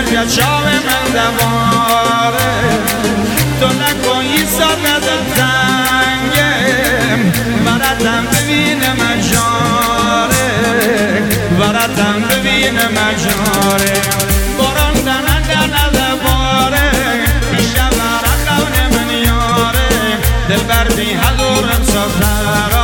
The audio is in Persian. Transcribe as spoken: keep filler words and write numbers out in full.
بیا چاو من دواره تو نکنی ساده تنگم براتم ببینه مجاره براتم ببینه مجاره باران دنه دنه باره بیشه برا خونه من یاره دل بردی هدورم ساخته